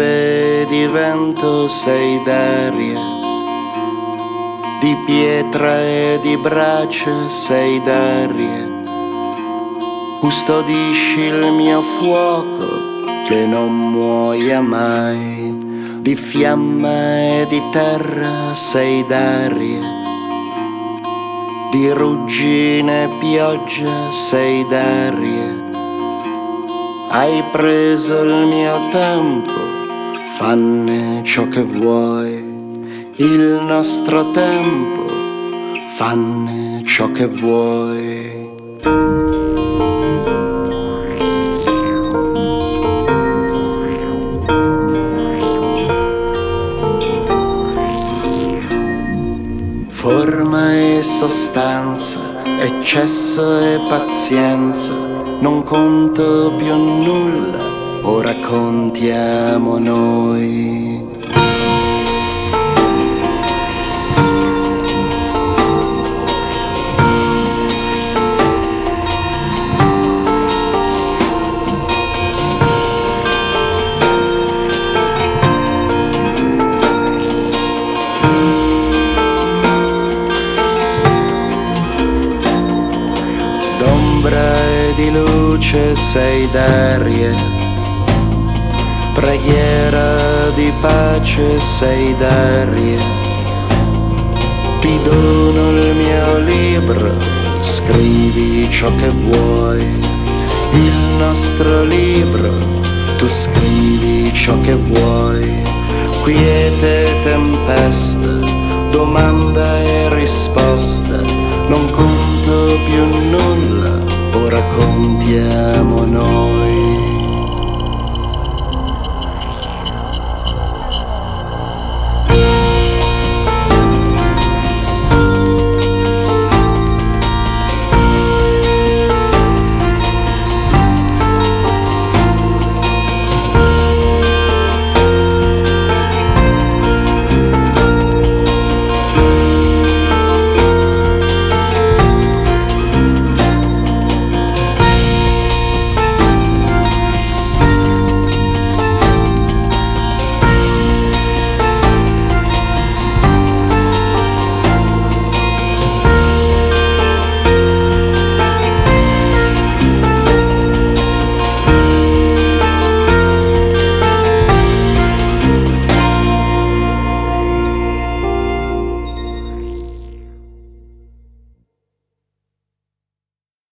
neve, di vento sei d'aria, di pietra e di brace sei d'aria. Custodisci il mio fuoco che non muoia mai, di fiamma e di terra sei d'aria, di ruggine e pioggia sei d'aria. Hai preso il mio tempo, fanne ciò che vuoi, il nostro tempo, fanne ciò che vuoi. Forma e sostanza, eccesso e pazienza, non conto più nulla, ora contiamo noi. E di luce sei d'aria, preghiera di pace sei d'aria. Ti dono il mio libro, scrivi ciò che vuoi, il nostro libro, tu scrivi ciò che vuoi. Quiete, tempesta, domanda e risposta, non conto più nulla, ora contiamo noi.